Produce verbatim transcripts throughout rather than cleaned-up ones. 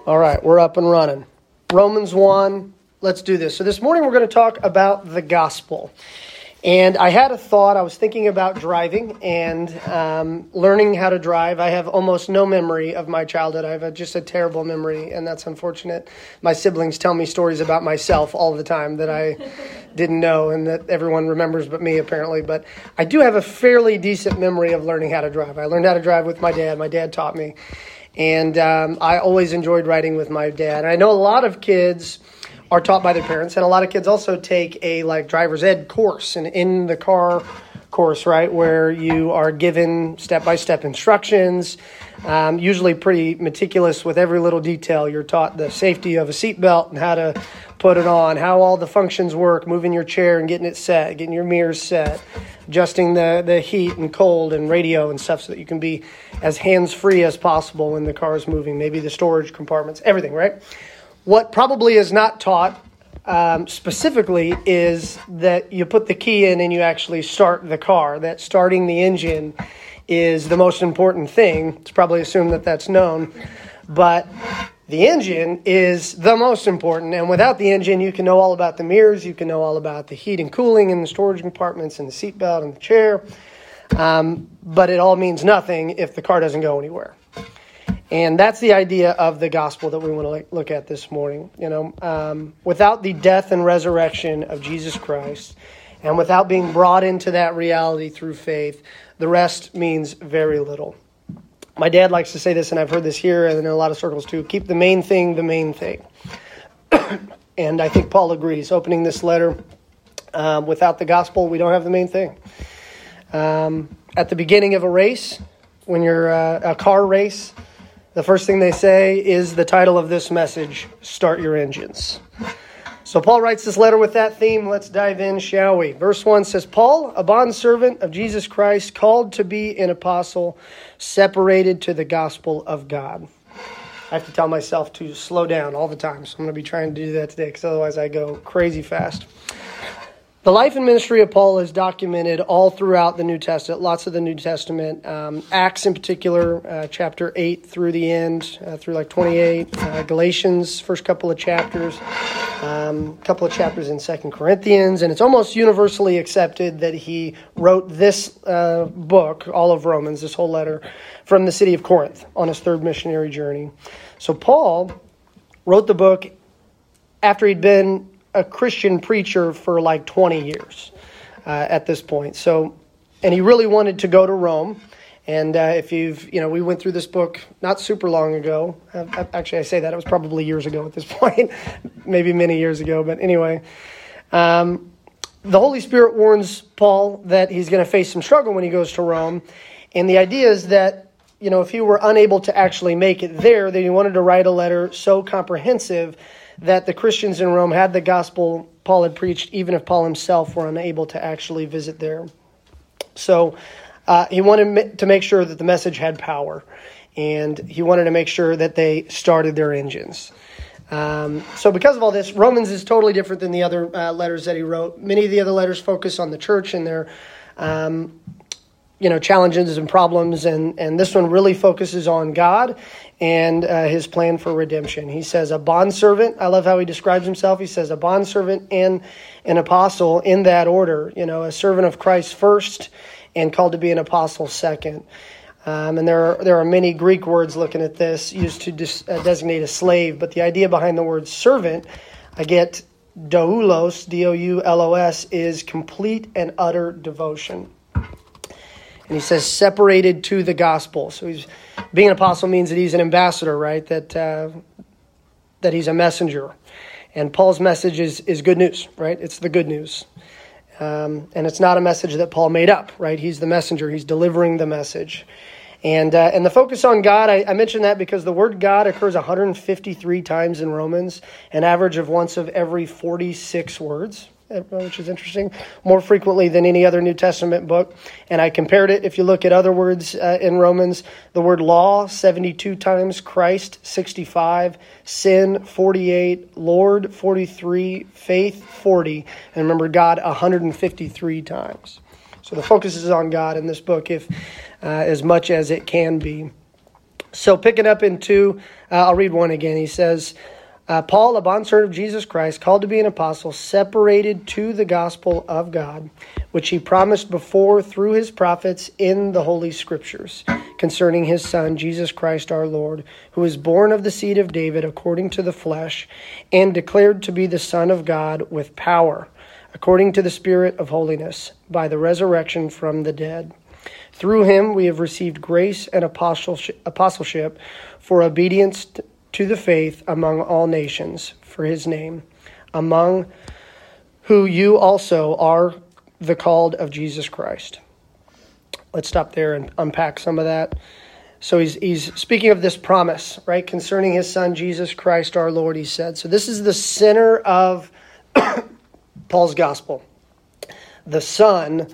All right, we're up and running. Romans one, let's do this. So this morning we're going to talk about the gospel. And I had a thought, I was thinking about driving and um, learning how to drive. I have almost no memory of my childhood. I have a, just a terrible memory, and that's unfortunate. My siblings tell me stories about myself all the time that I didn't know and that everyone remembers but me, apparently. But I do have a fairly decent memory of learning how to drive. I learned how to drive with my dad. My dad taught me. And um, I always enjoyed riding with my dad. And I know a lot of kids are taught by their parents, and a lot of kids also take a like driver's ed course, and in the car course, right, where you are given step-by-step instructions, um, usually pretty meticulous with every little detail. You're taught the safety of a seatbelt and how to put it on, how all the functions work, moving your chair and getting it set, getting your mirrors set, adjusting the, the heat and cold and radio and stuff so that you can be as hands-free as possible when the car is moving, maybe the storage compartments, everything, right? What probably is not taught um, specifically is that you put the key in and you actually start the car, that starting the engine is the most important thing. It's probably assumed that that's known, but the engine is the most important, and without the engine, you can know all about the mirrors, you can know all about the heat and cooling in the storage compartments and the seatbelt and the chair, um, but it all means nothing if the car doesn't go anywhere. And that's the idea of the gospel that we want to look at this morning. You know, um, without the death and resurrection of Jesus Christ, and without being brought into that reality through faith, the rest means very little. My dad likes to say this, and I've heard this here and in a lot of circles too, keep the main thing the main thing. And I think Paul agrees. Opening this letter, um, without the gospel, we don't have the main thing. Um, at the beginning of a race, when you're uh, a car race, the first thing they say is the title of this message, Start Your Engines. So Paul writes this letter with that theme. Let's dive in, shall we? Verse one says, Paul, a bondservant of Jesus Christ, called to be an apostle, separated to the gospel of God. I have to tell myself to slow down all the time, so I'm going to be trying to do that today, because otherwise I go crazy fast. The life and ministry of Paul is documented all throughout the New Testament, lots of the New Testament. Um, Acts in particular, uh, chapter eight through the end, uh, through like twenty-eight. Uh, Galatians, first couple of chapters. A um, couple of chapters in Second Corinthians. And it's almost universally accepted that he wrote this uh, book, all of Romans, this whole letter, from the city of Corinth on his third missionary journey. So Paul wrote the book after he'd been a Christian preacher for like twenty years uh, at this point. So, and he really wanted to go to Rome. And uh, if you've, you know, we went through this book not super long ago. Uh, actually, I say that, it was probably years ago at this point, maybe many years ago. But anyway, um, the Holy Spirit warns Paul that he's going to face some struggle when he goes to Rome. And the idea is that, you know, if he were unable to actually make it there, then he wanted to write a letter so comprehensive that the Christians in Rome had the gospel Paul had preached, even if Paul himself were unable to actually visit there. So uh, he wanted to make sure that the message had power, and he wanted to make sure that they started their engines. Um, so because of all this, Romans is totally different than the other uh, letters that he wrote. Many of the other letters focus on the church and their um, you know, challenges and problems, and, and this one really focuses on God and uh, his plan for redemption. He says a bondservant. I love how he describes himself. He says a bondservant and an apostle in that order. You know, a servant of Christ first and called to be an apostle second. Um, and there are, there are many Greek words looking at this used to dis, uh, designate a slave, but the idea behind the word servant, I get doulos, D O U L O S, is complete and utter devotion. And he says separated to the gospel. So he's being an apostle means that he's an ambassador, right? That uh, that he's a messenger. And Paul's message is, is good news, right? It's the good news. Um, and it's not a message that Paul made up, right? He's the messenger. He's delivering the message. And uh, and the focus on God, I, I mentioned that because the word God occurs one hundred fifty-three times in Romans, an average of once of every forty-six words, which is interesting, more frequently than any other New Testament book. And I compared it, if you look at other words uh, in Romans, the word law, seventy-two times, Christ, sixty-five, sin, forty-eight, Lord, forty-three, faith, forty, and remember God, one hundred fifty-three times. So the focus is on God in this book, if uh, as much as it can be. So picking up in two, uh, I'll read one again. He says, uh, Paul, a bondservant of Jesus Christ, called to be an apostle, separated to the gospel of God, which he promised before through his prophets in the Holy Scriptures, concerning his Son, Jesus Christ our Lord, who was born of the seed of David according to the flesh, and declared to be the Son of God with power, according to the Spirit of holiness, by the resurrection from the dead. Through him we have received grace and apostleship for obedience to the faith among all nations, for his name, among who you also are the called of Jesus Christ. Let's stop there and unpack some of that. So he's he's speaking of this promise, right, concerning his Son, Jesus Christ our Lord, he said. So this is the center of Paul's gospel. The Son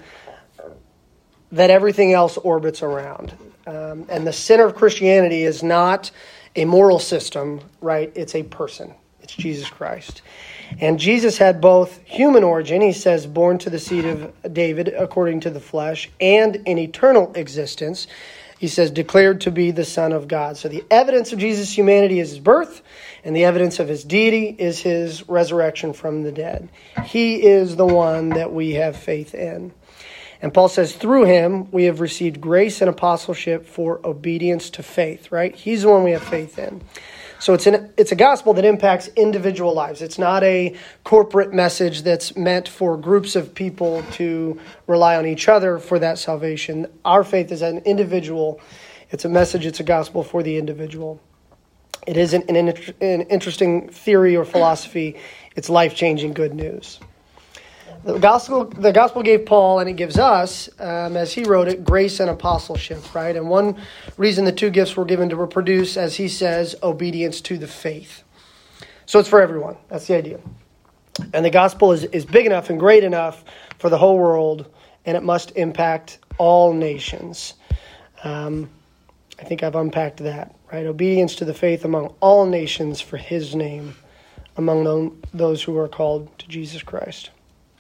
that everything else orbits around. Um, and the center of Christianity is not a moral system, right? It's a person. It's Jesus Christ. And Jesus had both human origin, he says, born to the seed of David according to the flesh, and an eternal existence, he says, declared to be the Son of God. So the evidence of Jesus' humanity is his birth, and the evidence of his deity is his resurrection from the dead. He is the one that we have faith in. And Paul says, through him, we have received grace and apostleship for obedience to faith, right? He's the one we have faith in. So it's an, it's a gospel that impacts individual lives. It's not a corporate message that's meant for groups of people to rely on each other for that salvation. Our faith is an individual. It's a message, it's a gospel for the individual. It isn't an, an interesting theory or philosophy. It's life-changing good news. The gospel, the gospel gave Paul, and it gives us, um, as he wrote it, grace and apostleship, right? And one reason the two gifts were given to reproduce, as he says, obedience to the faith. So it's for everyone. That's the idea. And the gospel is, is big enough and great enough for the whole world, and it must impact all nations. Um, I think I've unpacked that, right? Obedience to the faith among all nations for his name, among those who are called to Jesus Christ.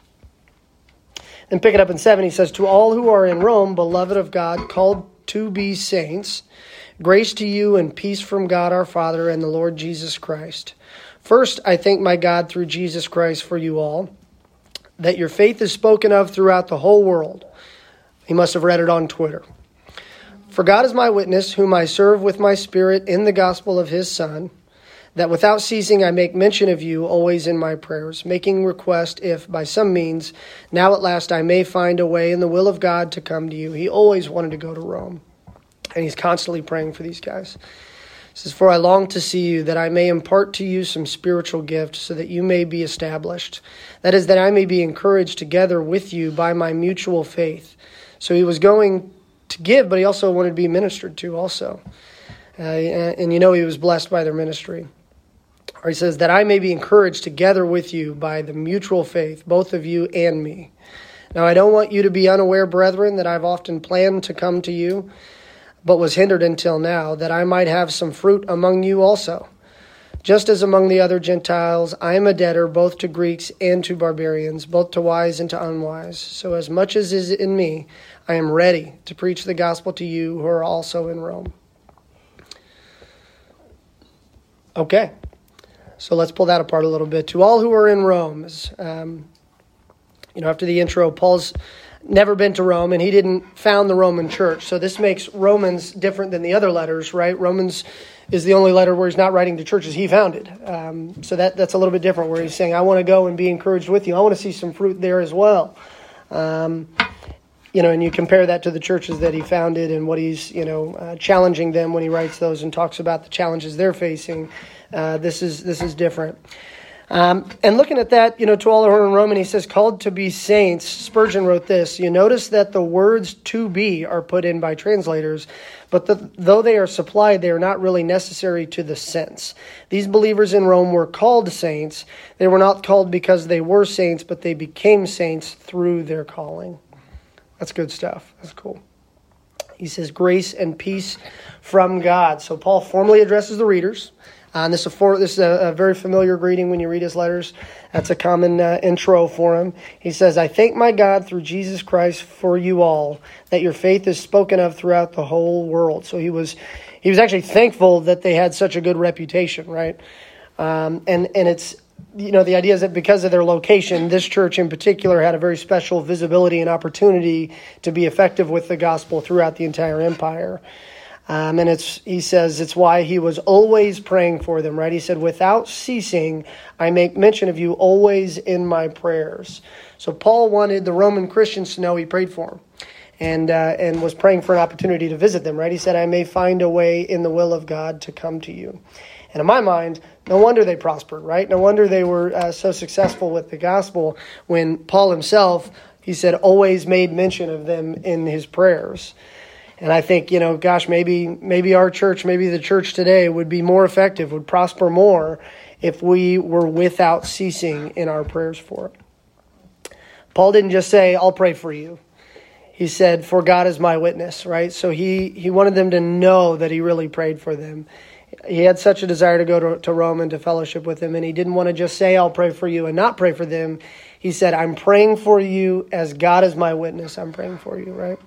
And pick it up in seven, he says, to all who are in Rome, beloved of God, called to be saints, grace to you and peace from God our Father and the Lord Jesus Christ. First, I thank my God through Jesus Christ for you all, that your faith is spoken of throughout the whole world. He must have read it on Twitter. For God is my witness, whom I serve with my spirit in the gospel of his Son, that without ceasing I make mention of you always in my prayers, making request if by some means now at last I may find a way in the will of God to come to you. He always wanted to go to Rome, and he's constantly praying for these guys. He says, for I long to see you, that I may impart to you some spiritual gift, so that you may be established. That is, that I may be encouraged together with you by my mutual faith. So he was going to give, but he also wanted to be ministered to also. Uh, and, and you know he was blessed by their ministry. Or he says, that I may be encouraged together with you by the mutual faith, both of you and me. Now I don't want you to be unaware, brethren, that I've often planned to come to you, but was hindered until now, that I might have some fruit among you also. Just as among the other Gentiles, I am a debtor both to Greeks and to barbarians, both to wise and to unwise. So as much as is in me, I am ready to preach the gospel to you who are also in Rome. Okay. So let's pull that apart a little bit. To all who are in Rome, um, you know, after the intro, Paul's never been to Rome, and he didn't found the Roman church. So this makes Romans different than the other letters, right? Romans is the only letter where he's not writing to churches he founded. Um, so that that's a little bit different, where he's saying, I want to go and be encouraged with you. I want to see some fruit there as well. Um, you know, and you compare that to the churches that he founded and what he's, you know, uh, challenging them when he writes those and talks about the challenges they're facing. Uh, this is this is different. Um, and looking at that, you know, to all who are in Rome, and he says, called to be saints. Spurgeon wrote this. You notice that the words to be are put in by translators, but the, though they are supplied, they are not really necessary to the sense. These believers in Rome were called saints. They were not called because they were saints, but they became saints through their calling. That's good stuff. That's cool. He says, grace and peace from God. So Paul formally addresses the readers. Uh, and this is, a, for, this is a, a very familiar greeting when you read his letters. That's a common uh, intro for him. He says, I thank my God through Jesus Christ for you all, that your faith is spoken of throughout the whole world. So he was he was actually thankful that they had such a good reputation, right? Um, and, and it's, you know, the idea is that because of their location, this church in particular had a very special visibility and opportunity to be effective with the gospel throughout the entire empire. Um, and it's, he says, it's why he was always praying for them, right? He said, without ceasing, I make mention of you always in my prayers. So Paul wanted the Roman Christians to know he prayed for them and, uh, and was praying for an opportunity to visit them, right? He said, I may find a way in the will of God to come to you. And in my mind, no wonder they prospered, right? No wonder they were uh, so successful with the gospel when Paul himself, he said, always made mention of them in his prayers. And I think, you know, gosh, maybe maybe our church, maybe the church today would be more effective, would prosper more if we were without ceasing in our prayers for it. Paul didn't just say, I'll pray for you. He said, for God is my witness, right? So he, he wanted them to know that he really prayed for them. He had such a desire to go to, to Rome and to fellowship with them, and he didn't want to just say, I'll pray for you and not pray for them. He said, I'm praying for you as God is my witness. I'm praying for you, right?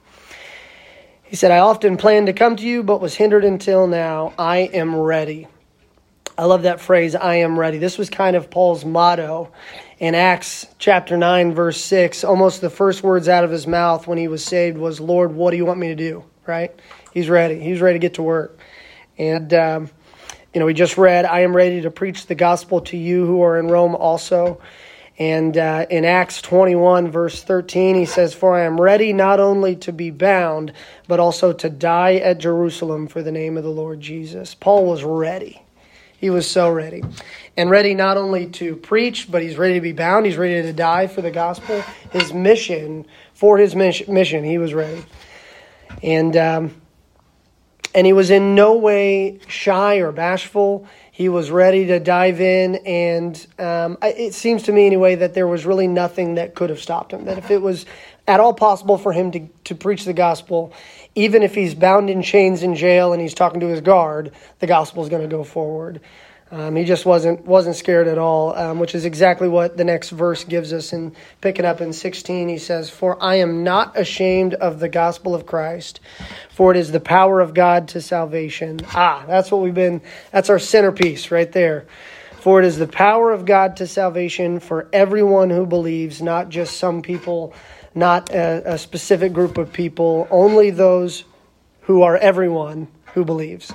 He said, I often planned to come to you, but was hindered until now. I am ready. I love that phrase, I am ready. This was kind of Paul's motto in Acts chapter nine, verse six. Almost the first words out of his mouth when he was saved was, Lord, what do you want me to do? Right? He's ready. He's ready to get to work. And, um, you know, we just read, I am ready to preach the gospel to you who are in Rome also. And uh, in Acts twenty-one, verse thirteen, he says, for I am ready not only to be bound, but also to die at Jerusalem for the name of the Lord Jesus. Paul was ready. He was so ready. And ready not only to preach, but he's ready to be bound. He's ready to die for the gospel. His mission, for his mission, he was ready. And um, and he was in no way shy or bashful. He was ready to dive in, and um, it seems to me anyway that there was really nothing that could have stopped him. That if it was at all possible for him to, to preach the gospel, even if he's bound in chains in jail and he's talking to his guard, the gospel is going to go forward. Um, he just wasn't wasn't scared at all, um, which is exactly what the next verse gives us. And picking up in sixteen, he says, for I am not ashamed of the gospel of Christ, for it is the power of God to salvation. Ah, that's what we've been, that's our centerpiece right there. For it is the power of God to salvation for everyone who believes, not just some people, not a, a specific group of people, only those who are everyone who believes.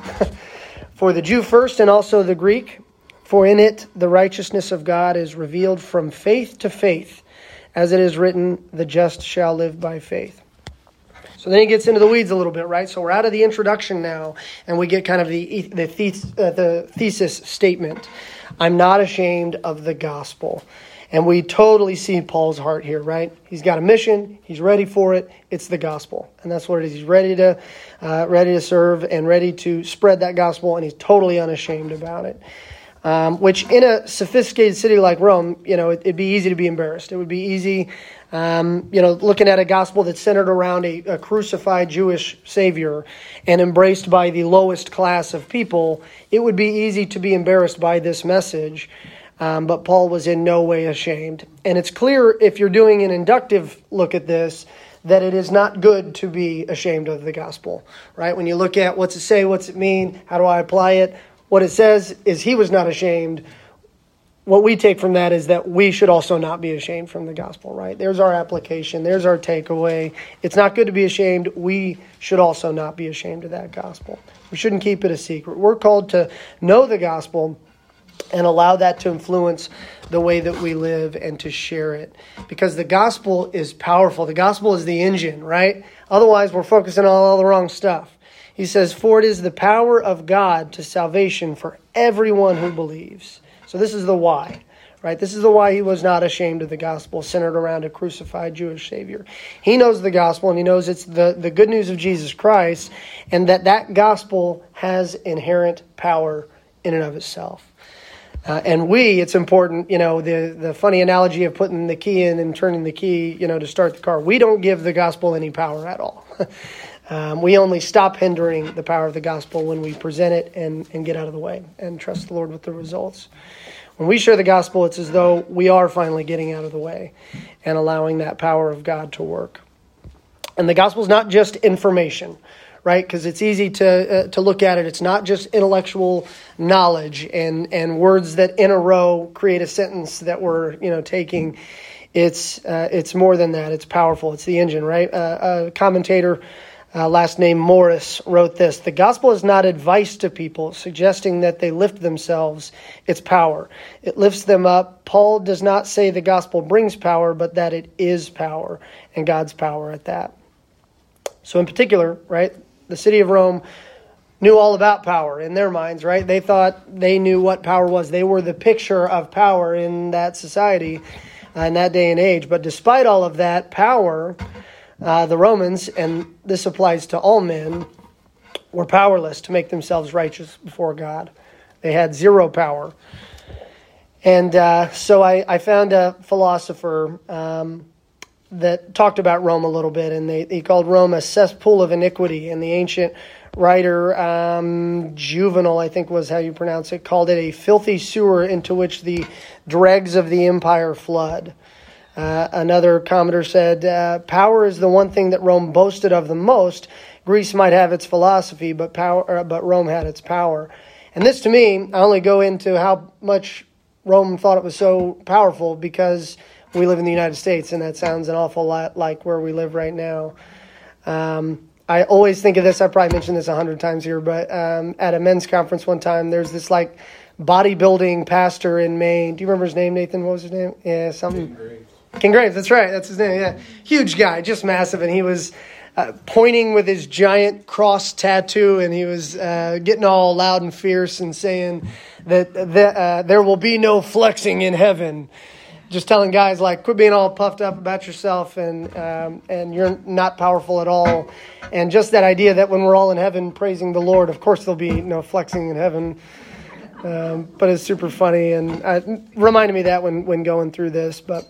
For the Jew first and also the Greek, for in it the righteousness of God is revealed from faith to faith, as it is written, the just shall live by faith. So then he gets into the weeds a little bit, right? So we're out of the introduction now, and we get kind of the the, thes, uh, the thesis statement. I'm not ashamed of the gospel. And we totally see Paul's heart here, right? He's got a mission. He's ready for it. It's the gospel. And that's what it is. He's ready to uh, ready to serve and ready to spread that gospel, and he's totally unashamed about it. Um, which in a sophisticated city like Rome, you know, it, it'd be easy to be embarrassed. It would be easy, um, you know, looking at a gospel that's centered around a, a crucified Jewish Savior and embraced by the lowest class of people. It would be easy to be embarrassed by this message. Um, but Paul was in no way ashamed. And it's clear if you're doing an inductive look at this, that it is not good to be ashamed of the gospel, right? When you look at what's it say, what's it mean, how do I apply it? What it says is he was not ashamed. What we take from that is that we should also not be ashamed from the gospel, right? There's our application. There's our takeaway. It's not good to be ashamed. We should also not be ashamed of that gospel. We shouldn't keep it a secret. We're called to know the gospel and allow that to influence the way that we live and to share it. Because the gospel is powerful. The gospel is the engine, right? Otherwise, we're focusing on all the wrong stuff. He says, for it is the power of God to salvation for everyone who believes. So this is the why, right? This is the why he was not ashamed of the gospel centered around a crucified Jewish Savior. He knows the gospel, and he knows it's the, the good news of Jesus Christ, and that that gospel has inherent power in and of itself. Uh, and we, it's important, you know, the, the funny analogy of putting the key in and turning the key, you know, to start the car. We don't give the gospel any power at all. um, we only stop hindering the power of the gospel when we present it and, and get out of the way and trust the Lord with the results. When we share the gospel, it's as though we are finally getting out of the way and allowing that power of God to work. And the gospel is not just information, right? Because it's easy to uh, to look at it. It's not just intellectual knowledge and and words that in a row create a sentence that we're you know taking. It's uh, it's more than that. It's powerful. It's the engine, right? Uh, a commentator, uh, last name Morris, wrote this: "The gospel is not advice to people, suggesting that they lift themselves. It's power. It lifts them up. Paul does not say the gospel brings power, but that it is power, and God's power at that." So in particular, right, the city of Rome knew all about power in their minds, right? They thought they knew what power was. They were the picture of power in that society, uh, in that day and age. But despite all of that power, uh, the Romans, and this applies to all men, were powerless to make themselves righteous before God. They had zero power. And uh, so I, I found a philosopher um, that talked about Rome a little bit, and they, he called Rome a cesspool of iniquity. And the ancient writer, um, Juvenal, I think was how you pronounce it, called it a filthy sewer into which the dregs of the empire flood. Uh, another commentator said, uh, power is the one thing that Rome boasted of the most. Greece might have its philosophy, but power, but Rome had its power. And this, to me, I only go into how much Rome thought it was so powerful because we live in the United States, and that sounds an awful lot like where we live right now. Um, I always think of this. I probably mentioned this a hundred times here, but um, at a men's conference one time, there's this like bodybuilding pastor in Maine. Do you remember his name, Nathan? What was his name? Yeah, something. King Graves. King Graves. That's right. That's his name. Yeah, huge guy, just massive, and he was uh, pointing with his giant cross tattoo, and he was uh, getting all loud and fierce and saying that that uh, there will be no flexing in heaven. Just telling guys, like, quit being all puffed up about yourself and um, and you're not powerful at all. And just that idea that when we're all in heaven praising the Lord, of course there'll be no flexing in heaven. Um, but it's super funny, and uh, it reminded me of that when, when going through this. But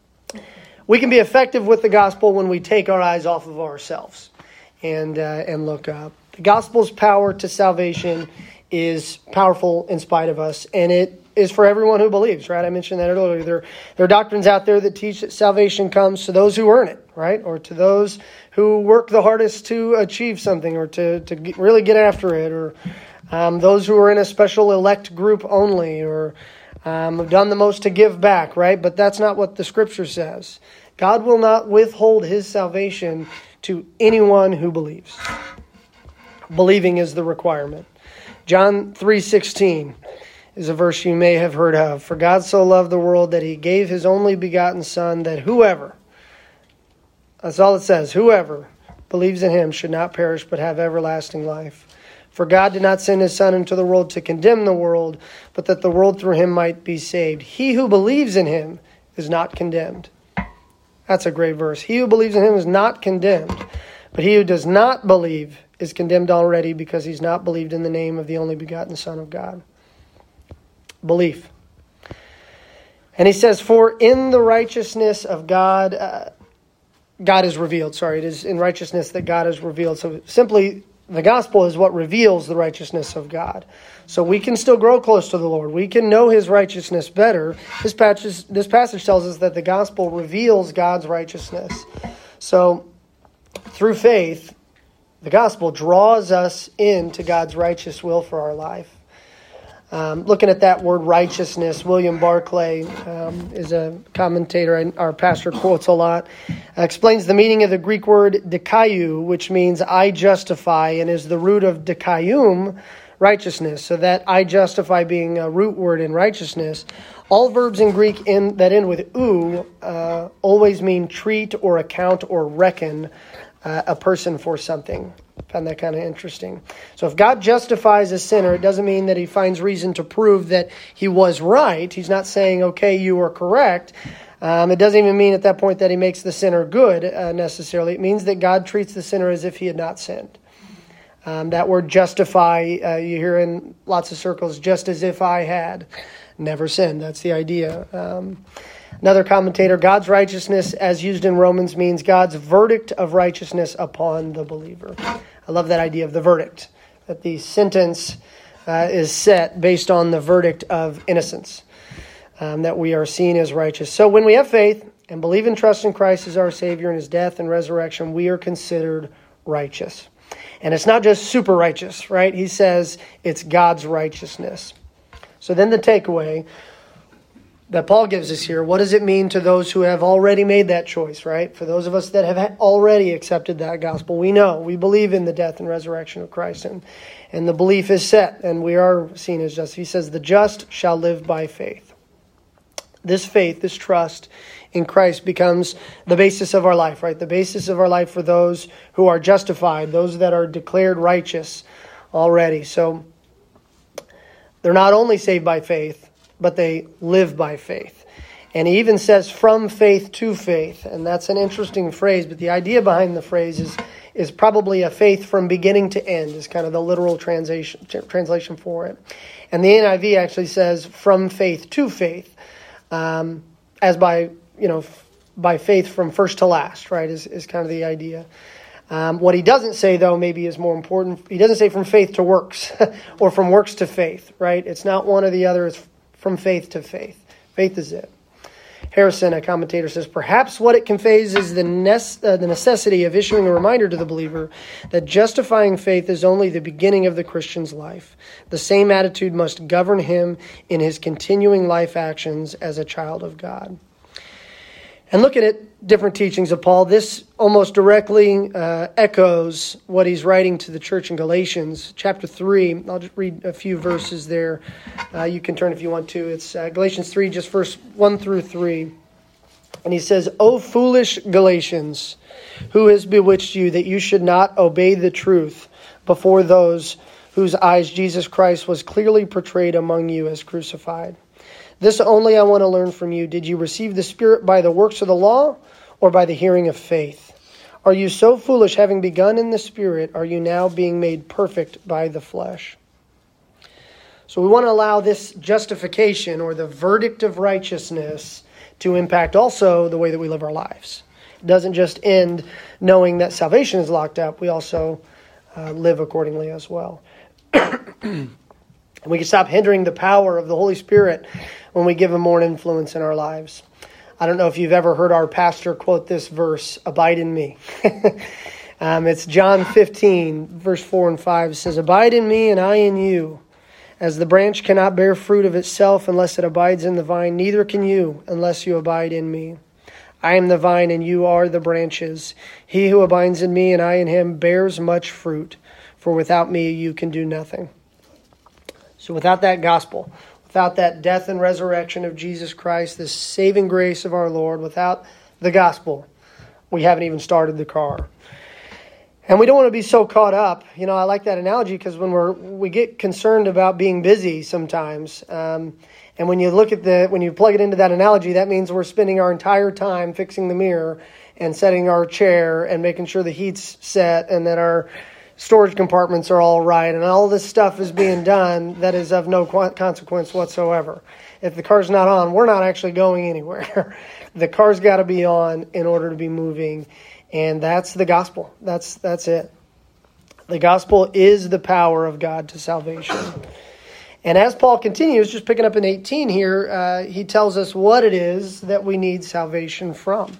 we can be effective with the gospel when we take our eyes off of ourselves and uh, and look up. The gospel's power to salvation is powerful in spite of us, and it is for everyone who believes, right? I mentioned that earlier. There, there are doctrines out there that teach that salvation comes to those who earn it, right? Or to those who work the hardest to achieve something or to, to get, really get after it, or um, those who are in a special elect group only, or um, have done the most to give back, right? But that's not what the Scripture says. God will not withhold His salvation to anyone who believes. Believing is the requirement. John three sixteen is a verse you may have heard of. For God so loved the world that He gave His only begotten Son, that whoever, that's all it says, whoever believes in Him should not perish but have everlasting life. For God did not send His Son into the world to condemn the world, but that the world through Him might be saved. He who believes in Him is not condemned. That's a great verse. He who believes in Him is not condemned, but he who does not believe is condemned already because he's not believed in the name of the only begotten Son of God. Belief. And he says, for in the righteousness of God, uh, God is revealed. Sorry, it is in righteousness that God is revealed. So simply, the gospel is what reveals the righteousness of God. So we can still grow close to the Lord. We can know His righteousness better. This passage, this passage tells us that the gospel reveals God's righteousness. So through faith, the gospel draws us into God's righteous will for our life. Um, looking at that word righteousness, William Barclay um, is a commentator and our pastor quotes a lot, uh, explains the meaning of the Greek word dikaiou, which means I justify, and is the root of dikaium, righteousness. So that I justify being a root word in righteousness. All verbs in Greek in, that end with ou uh, always mean treat or account or reckon uh, a person for something. I found that kind of interesting. So if God justifies a sinner, it doesn't mean that He finds reason to prove that he was right. He's not saying, okay, you are correct. Um, it doesn't even mean at that point that He makes the sinner good uh, necessarily. It means that God treats the sinner as if he had not sinned. Um, that word justify, uh, you hear in lots of circles, just as if I had never sinned. That's the idea. Um, another commentator, God's righteousness as used in Romans means God's verdict of righteousness upon the believer. I love that idea of the verdict, that the sentence uh, is set based on the verdict of innocence, um, that we are seen as righteous. So when we have faith and believe and trust in Christ as our Savior and His death and resurrection, we are considered righteous. And it's not just super righteous, right? He says it's God's righteousness. So then the takeaway that Paul gives us here, what does it mean to those who have already made that choice, right? For those of us that have already accepted that gospel, we know, we believe in the death and resurrection of Christ, and, and the belief is set, and we are seen as just. He says, the just shall live by faith. This faith, this trust in Christ becomes the basis of our life, right? The basis of our life for those who are justified, those that are declared righteous already. So they're not only saved by faith, but they live by faith. And he even says from faith to faith. And that's an interesting phrase, but the idea behind the phrase is, is probably a faith from beginning to end, is kind of the literal translation, translation for it. And the N I V actually says from faith to faith, um, as by, you know, by faith from first to last, right, is, is kind of the idea. Um, what he doesn't say, though, maybe is more important. He doesn't say from faith to works or from works to faith, right? It's not one or the other. It's from faith to faith. Faith is it. Harrison, a commentator, says, perhaps what it conveys is the, ne- uh, the necessity of issuing a reminder to the believer that justifying faith is only the beginning of the Christian's life. The same attitude must govern him in his continuing life actions as a child of God. And looking at different teachings of Paul, this almost directly uh, echoes what he's writing to the church in Galatians, chapter three. I'll just read a few verses there. Uh, you can turn if you want to. It's uh, Galatians three, just verse one through three. And he says, O foolish Galatians, who has bewitched you that you should not obey the truth before those whose eyes Jesus Christ was clearly portrayed among you as crucified? This only I want to learn from you. Did you receive the Spirit by the works of the law or by the hearing of faith? Are you so foolish, having begun in the Spirit, are you now being made perfect by the flesh? So we want to allow this justification or the verdict of righteousness to impact also the way that we live our lives. It doesn't just end knowing that salvation is locked up. We also uh, live accordingly as well. We can stop hindering the power of the Holy Spirit when we give him more influence in our lives. I don't know if you've ever heard our pastor quote this verse, abide in me. um, it's John fifteen, verse four and five. It says, abide in me and I in you. As the branch cannot bear fruit of itself unless it abides in the vine, neither can you unless you abide in me. I am the vine and you are the branches. He who abides in me and I in him bears much fruit, for without me you can do nothing. So without that gospel, without that death and resurrection of Jesus Christ, this saving grace of our Lord, without the gospel, we haven't even started the car. And we don't want to be so caught up. You know, I like that analogy because when we're we get concerned about being busy sometimes, um, and when you look at the when you plug it into that analogy, that means we're spending our entire time fixing the mirror and setting our chair and making sure the heat's set and that our storage compartments are all right, and all this stuff is being done that is of no consequence whatsoever. If the car's not on, we're not actually going anywhere. The car's got to be on in order to be moving, and that's the gospel. That's that's it. The gospel is the power of God to salvation. And as Paul continues, just picking up in eighteen here, uh, he tells us what it is that we need salvation from.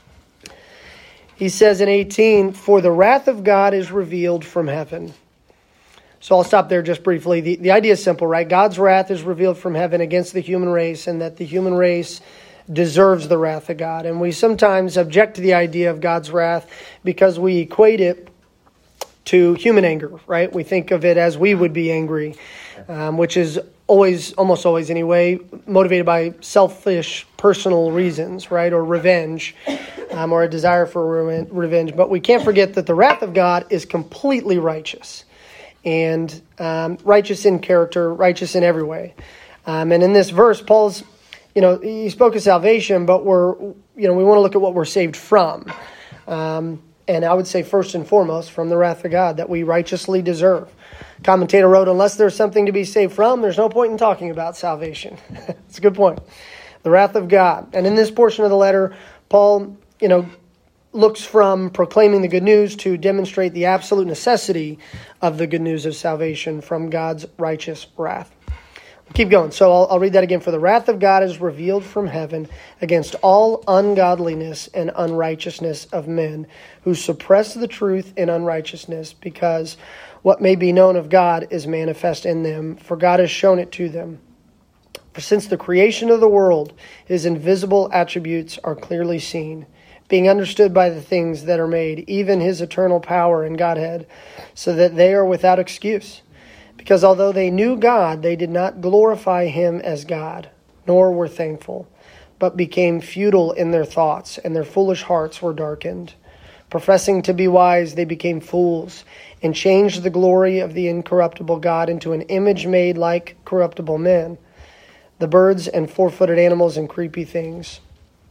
He says in eighteen, for the wrath of God is revealed from heaven. So I'll stop there just briefly. The, the idea is simple, right? God's wrath is revealed from heaven against the human race, and that the human race deserves the wrath of God. And we sometimes object to the idea of God's wrath because we equate it to human anger, right? We think of it as we would be angry, um, which is always, almost always anyway, motivated by selfish personal reasons, right? Or revenge, um, or a desire for re- revenge. But we can't forget that the wrath of God is completely righteous, and um, righteous in character, righteous in every way. Um, and in this verse, Paul's, you know, he spoke of salvation, but we're, you know, we want to look at what we're saved from. Um, and I would say first and foremost, from the wrath of God that we righteously deserve. Commentator wrote, unless there's something to be saved from, there's no point in talking about salvation. It's a good point. The wrath of God. And in this portion of the letter, Paul, you know, looks from proclaiming the good news to demonstrate the absolute necessity of the good news of salvation from God's righteous wrath. Keep going. So I'll, I'll read that again. For the wrath of God is revealed from heaven against all ungodliness and unrighteousness of men who suppress the truth in unrighteousness, because what may be known of God is manifest in them, for God has shown it to them. For since the creation of the world, his invisible attributes are clearly seen, being understood by the things that are made, even his eternal power and Godhead, so that they are without excuse. Because although they knew God, they did not glorify him as God, nor were thankful, but became futile in their thoughts, and their foolish hearts were darkened. Professing to be wise, they became fools, and changed the glory of the incorruptible God into an image made like corruptible men, the birds and four-footed animals and creepy things.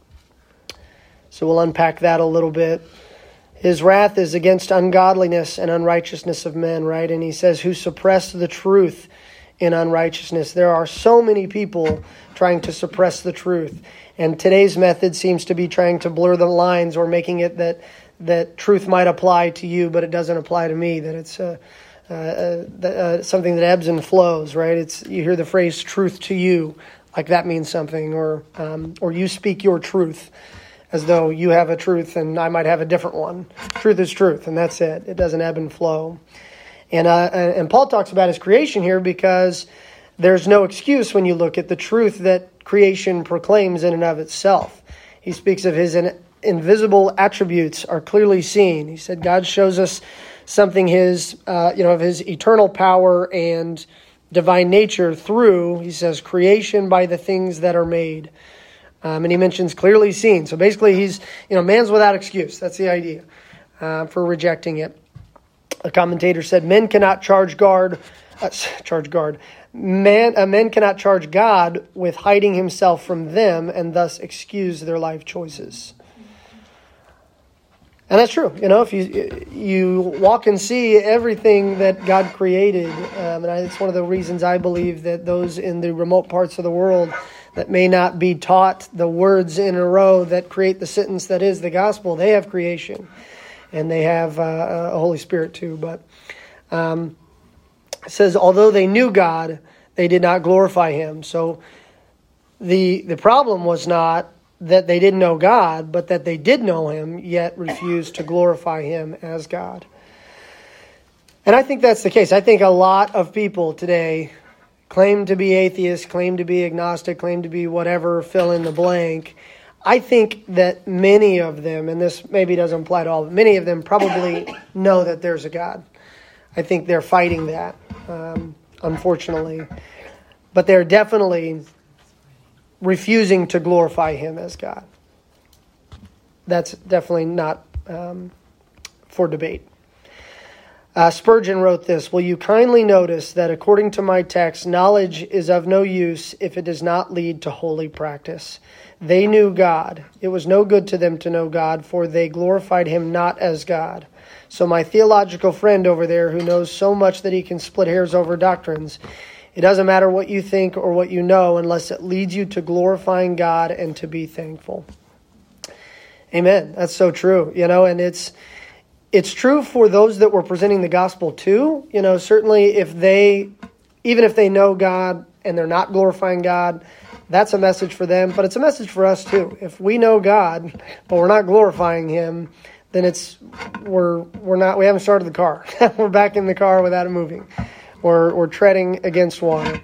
So we'll unpack that a little bit. His wrath is against ungodliness and unrighteousness of men, right? And he says, who suppress the truth in unrighteousness. There are so many people trying to suppress the truth. And today's method seems to be trying to blur the lines, or making it that that truth might apply to you, but it doesn't apply to me, that it's uh, uh, uh, uh, something that ebbs and flows, right? It's you hear the phrase truth to you, like that means something, or um, or you speak your truth, as though you have a truth and I might have a different one. Truth is truth, and that's it. It doesn't ebb and flow. And uh, and Paul talks about his creation here because there's no excuse when you look at the truth that creation proclaims in and of itself. He speaks of his in, invisible attributes are clearly seen. He said God shows us something his uh, you know of his eternal power and divine nature through, he says, creation by the things that are made. Um, and he mentions clearly seen. So basically he's, you know, man's without excuse. That's the idea uh, for rejecting it. A commentator said, men cannot charge guard, uh, charge guard. Man, uh, men cannot charge God with hiding himself from them and thus excuse their life choices. And that's true. You know, if you you walk and see everything that God created, um, and I, it's one of the reasons I believe that those in the remote parts of the world that may not be taught the words in a row that create the sentence that is the gospel, they have creation, and they have uh, a Holy Spirit too. But um, it says, although they knew God, they did not glorify him. So the the problem was not that they didn't know God, but that they did know him, yet refused to glorify him as God. And I think that's the case. I think a lot of people today claim to be atheists, claim to be agnostic, claim to be whatever, fill in the blank. I think that many of them, and this maybe doesn't apply to all, but many of them probably know that there's a God. I think they're fighting that, um, unfortunately. But they're definitely refusing to glorify him as God. That's definitely not um, for debate. Uh, Spurgeon wrote this, will you kindly notice that according to my text, knowledge is of no use if it does not lead to holy practice. They knew God. It was no good to them to know God, for they glorified him not as God. So my theological friend over there who knows so much that he can split hairs over doctrines, it doesn't matter what you think or what you know unless it leads you to glorifying God and to be thankful. Amen. That's so true. You know, and it's it's true for those that we're presenting the gospel to. You know, certainly if they, even if they know God and they're not glorifying God, that's a message for them. But it's a message for us too. If we know God, but we're not glorifying him, then it's we're we're not we haven't started the car. We're back in the car without it moving. Or, or treading against water.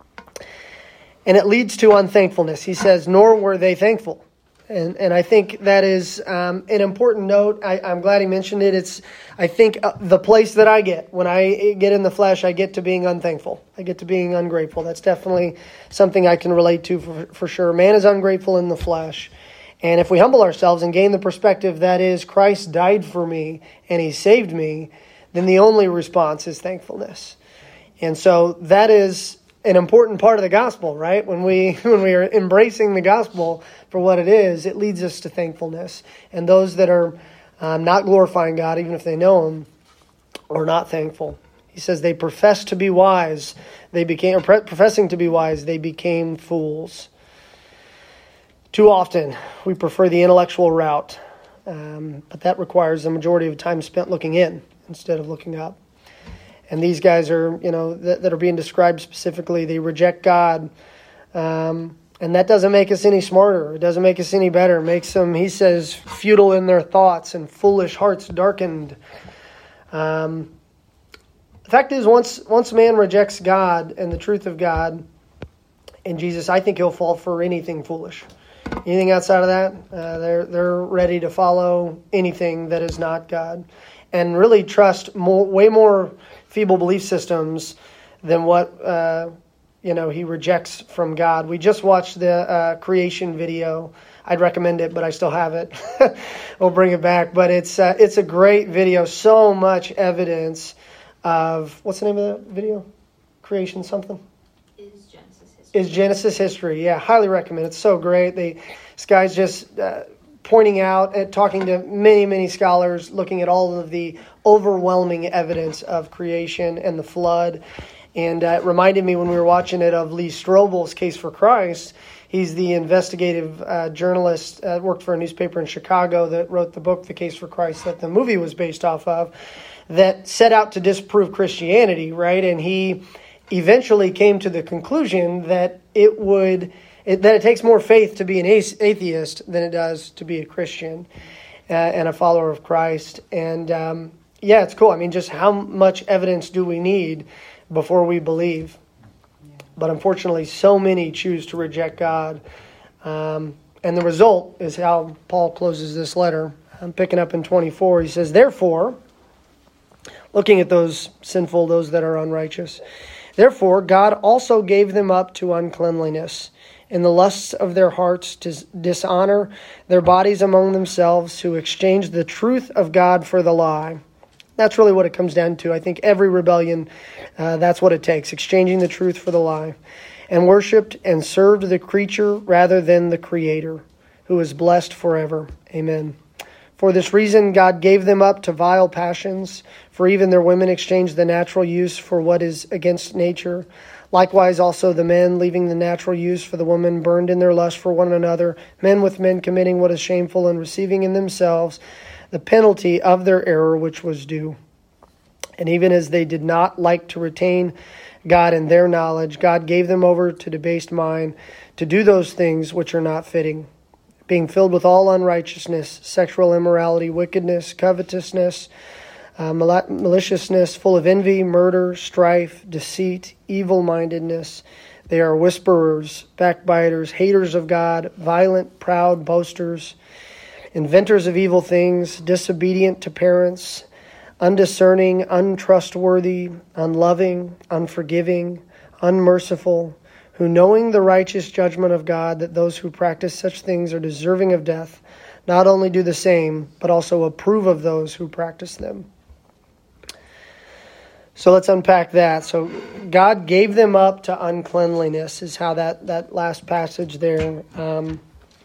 And it leads to unthankfulness. He says, nor were they thankful. And and I think that is um, an important note. I, I'm glad he mentioned it. It's, I think, uh, the place that I get. When I get in the flesh, I get to being unthankful. I get to being ungrateful. That's definitely something I can relate to for, for sure. Man is ungrateful in the flesh. And if we humble ourselves and gain the perspective that is, Christ died for me and he saved me, then the only response is thankfulness. And so that is an important part of the gospel, right? When we when we are embracing the gospel for what it is, it leads us to thankfulness. And those that are um, not glorifying God, even if they know him, are not thankful. He says they profess to be wise. They became, or professing to be wise, they became fools. Too often, we prefer the intellectual route, um, but that requires the majority of time spent looking in instead of looking up. And these guys are, you know, that, that are being described specifically, they reject God. Um, and that doesn't make us any smarter. It doesn't make us any better. It makes them, he says, futile in their thoughts and foolish hearts darkened. Um, the fact is, once once man rejects God and the truth of God and Jesus, I think he'll fall for anything foolish. Anything outside of that, uh, they're they're ready to follow anything that is not God, and really trust more, way more feeble belief systems than what uh, you know he rejects from God. We just watched the uh, creation video. I'd recommend it, but I still have it. We'll bring it back, but it's uh, it's a great video. So much evidence of what's the name of that video? Creation something. Is Genesis history? Is Genesis history? Yeah, highly recommend. It's so great. They this guy's just uh, pointing out and talking to many many scholars, looking at all of the overwhelming evidence of creation and the flood. And uh, it reminded me when we were watching it of Lee Strobel's Case for Christ. He's the investigative uh, journalist, uh, worked for a newspaper in Chicago that wrote the book, The Case for Christ, that the movie was based off of, that set out to disprove Christianity, right? And he eventually came to the conclusion that it would, it, that it takes more faith to be an atheist than it does to be a Christian uh, and a follower of Christ. And um, yeah, it's cool. I mean, just how much evidence do we need before we believe? But unfortunately, so many choose to reject God. Um, and the result is how Paul closes this letter. I'm picking up in twenty-four. He says, therefore, looking at those sinful, those that are unrighteous, therefore, God also gave them up to uncleanliness in the lusts of their hearts to dishonor their bodies among themselves, who exchanged the truth of God for the lie. That's really what it comes down to. I think every rebellion, uh, that's what it takes, exchanging the truth for the lie, and worshipped and served the creature rather than the Creator, who is blessed forever. Amen. For this reason, God gave them up to vile passions, for even their women exchanged the natural use for what is against nature. Likewise, also the men, leaving the natural use for the woman, burned in their lust for one another, men with men committing what is shameful and receiving in themselves the penalty of their error which was due. And even as they did not like to retain God in their knowledge, God gave them over to debased mind to do those things which are not fitting, being filled with all unrighteousness, sexual immorality, wickedness, covetousness, uh, mal- maliciousness, full of envy, murder, strife, deceit, evil-mindedness. They are whisperers, backbiters, haters of God, violent, proud, boasters, inventors of evil things, disobedient to parents, undiscerning, untrustworthy, unloving, unforgiving, unmerciful, who knowing the righteous judgment of God, that those who practice such things are deserving of death, not only do the same, but also approve of those who practice them. So let's unpack that. So God gave them up to uncleanliness is how that, that last passage there um,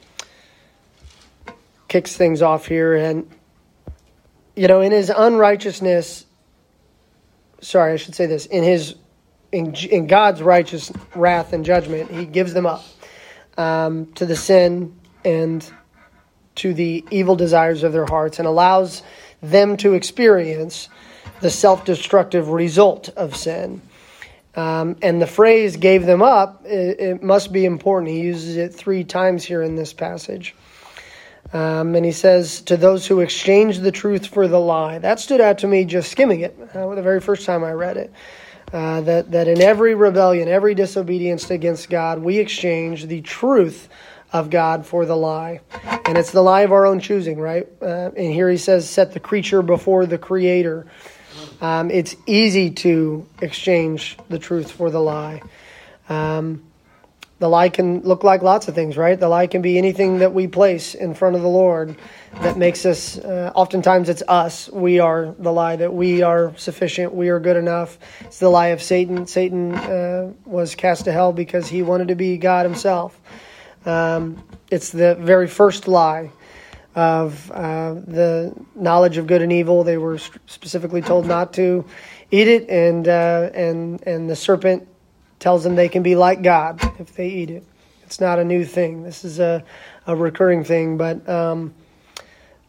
kicks things off here. And, you know, in his unrighteousness, sorry, I should say this, in his, in, in God's righteous wrath and judgment, he gives them up um, to the sin and to the evil desires of their hearts and allows them to experience the self-destructive result of sin. Um, and the phrase gave them up, it, it must be important. He uses it three times here in this passage. Um, and he says, to those who exchange the truth for the lie. That stood out to me just skimming it uh, the very first time I read it. Uh, that, that in every rebellion, every disobedience against God, we exchange the truth of God for the lie. And it's the lie of our own choosing, right? Uh, and here he says, set the creature before the Creator. Um, it's easy to exchange the truth for the lie. Um, the lie can look like lots of things, right? The lie can be anything that we place in front of the Lord that makes us, uh, oftentimes it's us. We are the lie, that we are sufficient, we are good enough. It's the lie of Satan. Satan uh, was cast to hell because he wanted to be God himself. Um, it's the very first lie of uh, the knowledge of good and evil. They were specifically told not to eat it, and uh, and and the serpent tells them they can be like God if they eat it. It's not a new thing. This is a, a recurring thing, but um,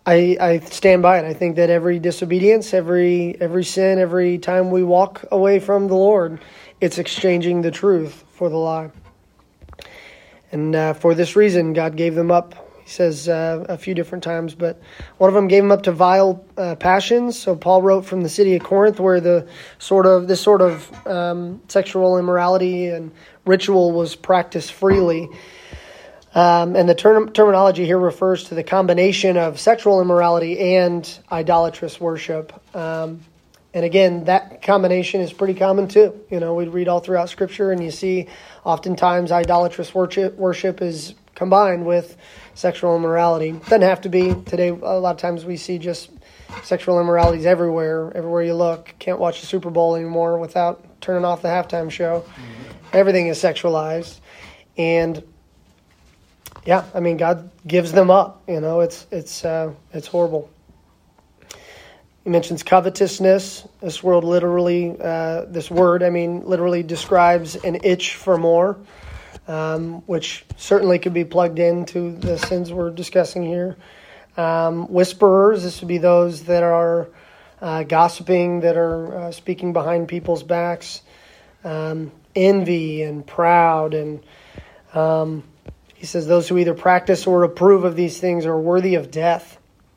I, I stand by it. I think that every disobedience, every every sin, every time we walk away from the Lord, it's exchanging the truth for the lie. And uh, for this reason, God gave them up. He says uh, a few different times, but one of them gave them up to vile uh, passions. So Paul wrote from the city of Corinth, where the sort of this sort of um, sexual immorality and ritual was practiced freely. Um, and the term, terminology here refers to the combination of sexual immorality and idolatrous worship. Um, and again, that combination is pretty common too. You know, we read all throughout Scripture, and you see oftentimes idolatrous worship, worship is combined with sexual immorality. Doesn't have to be. Today, a lot of times we see just sexual immoralities everywhere. Everywhere you look. Can't watch the Super Bowl anymore without turning off the halftime show. Mm-hmm. Everything is sexualized. And yeah, I mean, God gives them up. You know, it's it's uh, it's horrible. He mentions covetousness. This word literally, uh, this word, I mean, literally describes an itch for more, um, which certainly could be plugged into the sins we're discussing here. Um, whisperers, this would be those that are uh, gossiping, that are uh, speaking behind people's backs. Um, envy and proud and um, he says those who either practice or approve of these things are worthy of death.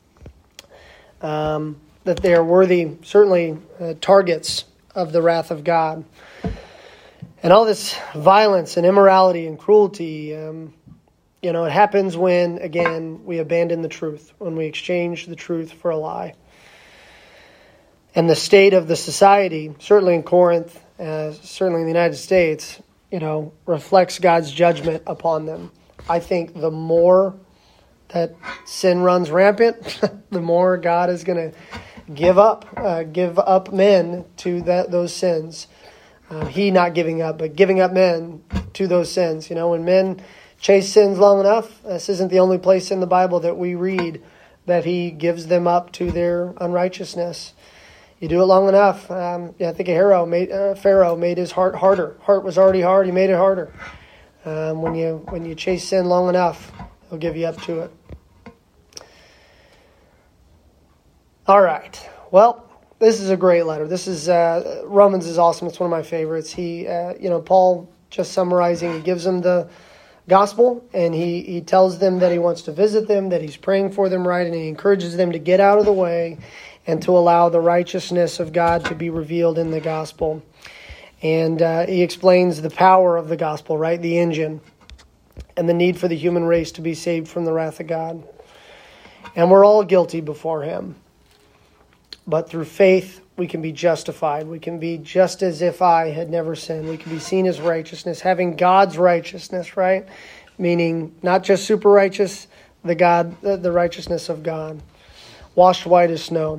Um, that they are worthy, certainly, uh, targets of the wrath of God. And all this violence and immorality and cruelty, um, you know, it happens when, again, we abandon the truth, when we exchange the truth for a lie. And the state of the society, certainly in Corinth, uh, certainly in the United States, you know, reflects God's judgment upon them. I think the more that sin runs rampant, the more God is going to give up, uh, give up men to that those sins. Uh, he not giving up, but giving up men to those sins. You know, when men chase sins long enough, this isn't the only place in the Bible that we read that he gives them up to their unrighteousness. You do it long enough. Um, yeah, I think Pharaoh made, uh, Pharaoh made his heart harder. Heart was already hard. He made it harder. Um, when you when you chase sin long enough, he'll give you up to it. All right. Well, this is a great letter. This is uh, Romans is awesome. It's one of my favorites. He, uh, you know, Paul, just summarizing, he gives them the gospel, and he he tells them that he wants to visit them, that he's praying for them, right, and he encourages them to get out of the way and to allow the righteousness of God to be revealed in the gospel. And uh, he explains the power of the gospel, right, the engine, and the need for the human race to be saved from the wrath of God. And we're all guilty before him. But through faith, we can be justified. We can be just as if I had never sinned. We can be seen as righteousness, having God's righteousness, right? Meaning not just super righteous, the God, the, the righteousness of God, washed white as snow.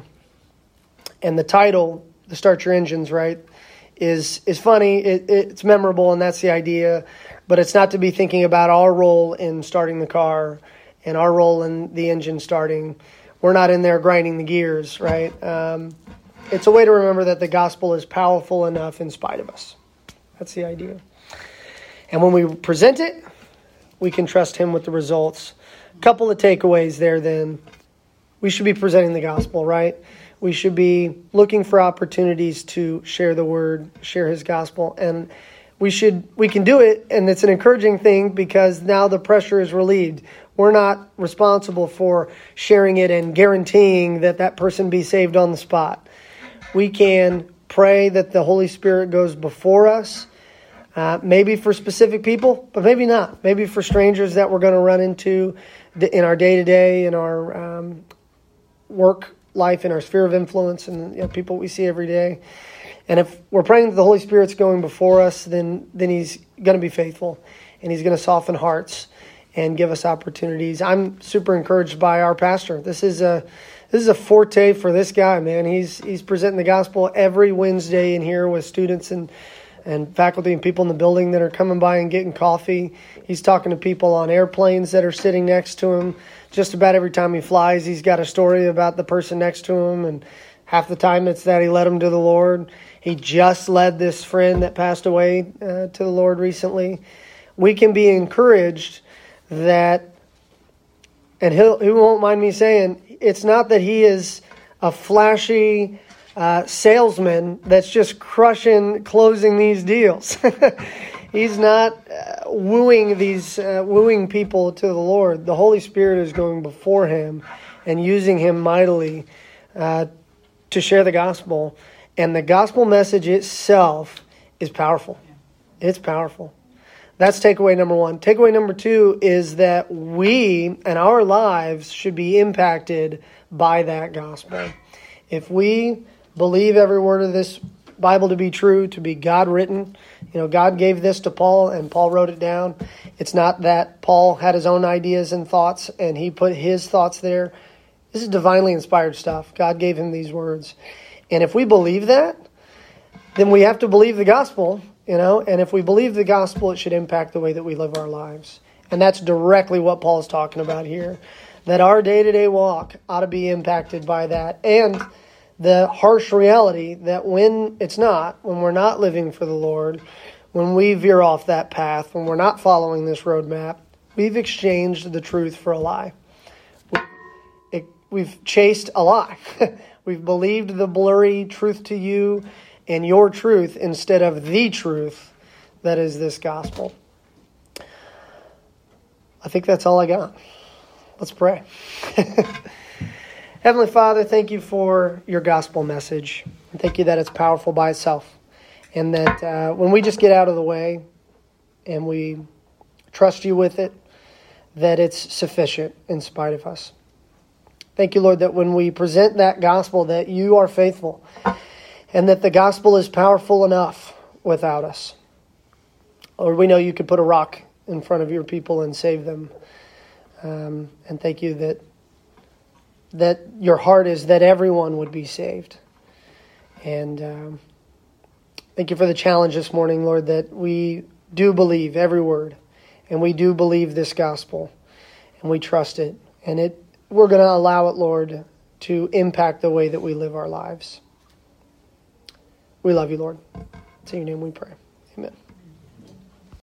And the title, the Start Your Engines, right, is is funny. It, it's memorable, and that's the idea. But it's not to be thinking about our role in starting the car and our role in the engine starting. We're not in there grinding the gears, right? Um, it's a way to remember that the gospel is powerful enough in spite of us. That's the idea. And when we present it, we can trust him with the results. A couple of takeaways there then. We should be presenting the gospel, right? We should be looking for opportunities to share the word, share his gospel. And we should we can do it, and it's an encouraging thing because now the pressure is relieved. We're not responsible for sharing it and guaranteeing that that person be saved on the spot. We can pray that the Holy Spirit goes before us, uh, maybe for specific people, but maybe not. Maybe for strangers that we're going to run into in our day-to-day, in our um, work life, in our sphere of influence, and you know, people we see every day. And if we're praying that the Holy Spirit's going before us, then then he's going to be faithful, and he's going to soften hearts and give us opportunities. I'm super encouraged by our pastor. This is a this is a forte for this guy, man. He's he's presenting the gospel every Wednesday in here with students and and faculty and people in the building that are coming by and getting coffee. He's talking to people on airplanes that are sitting next to him. Just about every time he flies, he's got a story about the person next to him, and half the time it's that he led him to the Lord. He just led this friend that passed away uh, to the Lord recently. We can be encouraged that, and he'll, he won't mind me saying, it's not that he is a flashy uh, salesman that's just crushing, closing these deals. He's not uh, wooing these, uh, wooing people to the Lord. The Holy Spirit is going before him and using him mightily uh, to share the gospel. And the gospel message itself is powerful. It's powerful. That's takeaway number one. Takeaway number two is that we and our lives should be impacted by that gospel. If we believe every word of this Bible to be true, to be God written, you know, God gave this to Paul and Paul wrote it down. It's not that Paul had his own ideas and thoughts and he put his thoughts there. This is divinely inspired stuff. God gave him these words. And if we believe that, then we have to believe the gospel. You know, and if we believe the gospel, it should impact the way that we live our lives. And that's directly what Paul's talking about here. That our day-to-day walk ought to be impacted by that. And the harsh reality that when it's not, when we're not living for the Lord, when we veer off that path, when we're not following this roadmap, we've exchanged the truth for a lie. We've chased a lie. We've believed the blurry truth to you and your truth instead of the truth that is this gospel. I think that's all I got. Let's pray. Heavenly Father, thank you for your gospel message. And thank you that it's powerful by itself. And that uh, when we just get out of the way and we trust you with it, that it's sufficient in spite of us. Thank you, Lord, that when we present that gospel, that you are faithful. And that the gospel is powerful enough without us. Lord, we know you could put a rock in front of your people and save them. Um, and thank you that that your heart is that everyone would be saved. And um, thank you for the challenge this morning, Lord, that we do believe every word. And we do believe this gospel. And we trust it. And it we're going to allow it, Lord, to impact the way that we live our lives. We love you, Lord. It's in your name we pray.